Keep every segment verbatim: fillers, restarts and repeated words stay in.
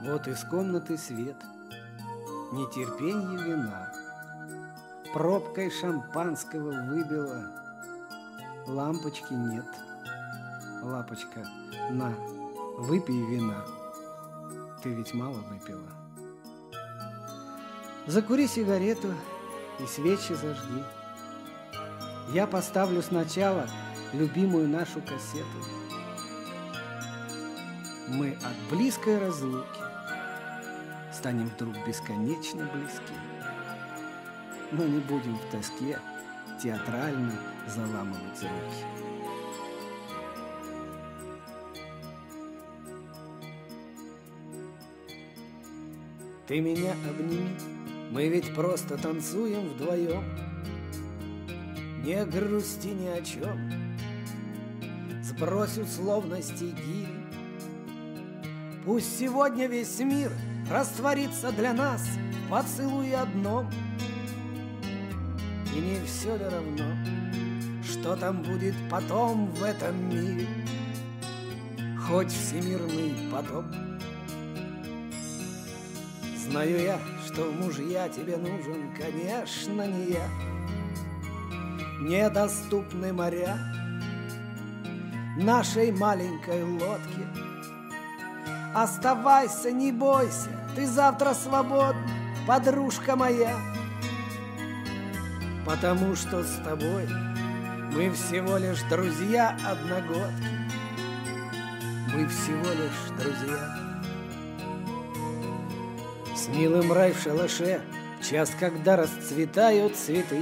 Вот из комнаты свет, нетерпенье вина, пробкой шампанского выбила, лампочки нет. Лапочка, на, выпей вина, ты ведь мало выпила. Закури сигарету и свечи зажги. Я поставлю сначала любимую нашу кассету. Мы от близкой разлуки станем вдруг бесконечно близки, но не будем в тоске театрально заламывать руки. Ты меня обними, мы ведь просто танцуем вдвоем. Не грусти ни о чем, сбрось условности гири. Пусть сегодня весь мир растворится для нас в поцелуе одном. И не все ли равно, что там будет потом в этом мире, хоть всемирный потоп. Знаю я, что в мужья тебе нужен, конечно, не я. Недоступны моря нашей маленькой лодки. Оставайся, не бойся, ты завтра свободна, подружка моя. Потому что с тобой мы всего лишь друзья-одногодки. Мы всего лишь друзья. С милым рай в шалаше, час, когда расцветают цветы,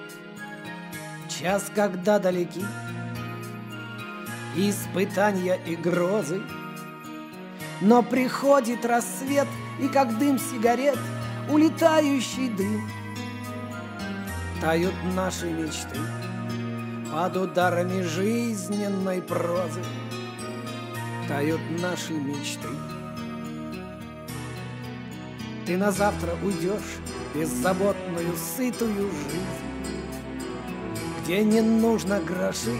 час, когда далеки испытания и грозы. Но приходит рассвет, и как дым сигарет, улетающий дым, тают наши мечты под ударами жизненной прозы. Тают наши мечты. Ты на завтра уйдешь в беззаботную, сытую жизнь, где не нужно гроши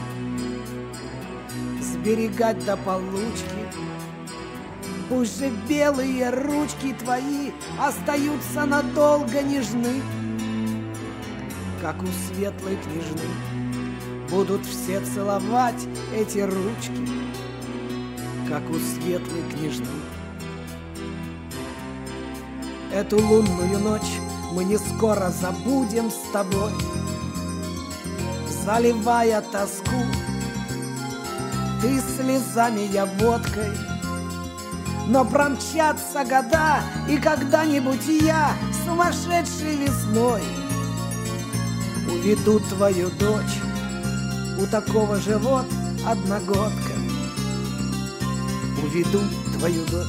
сберегать до получки. Пусть же белые ручки твои остаются надолго нежны, как у светлой княжны будут все целовать эти ручки, как у светлой княжны. Эту лунную ночь мы не скоро забудем с тобой, заливая тоску ты слезами, я водкой. Но промчатся года, и когда-нибудь я, сумасшедшей весной, уведу твою дочь у такого же вот одногодка. Уведу твою дочь.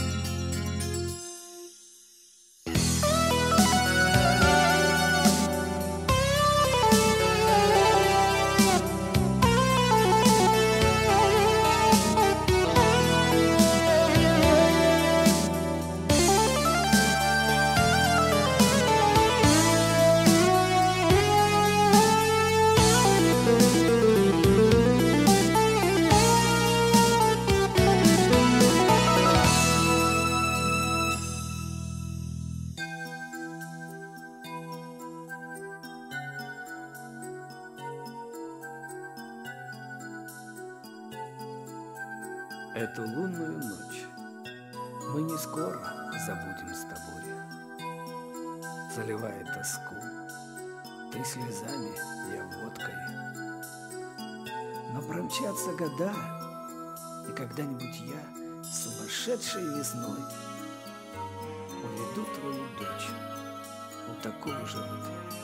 Эту лунную ночь мы не скоро забудем с тобой, заливая тоску ты слезами, я водкой. Но промчатся года, и когда-нибудь я, сумасшедшей весной, уведу твою дочь у такого же вот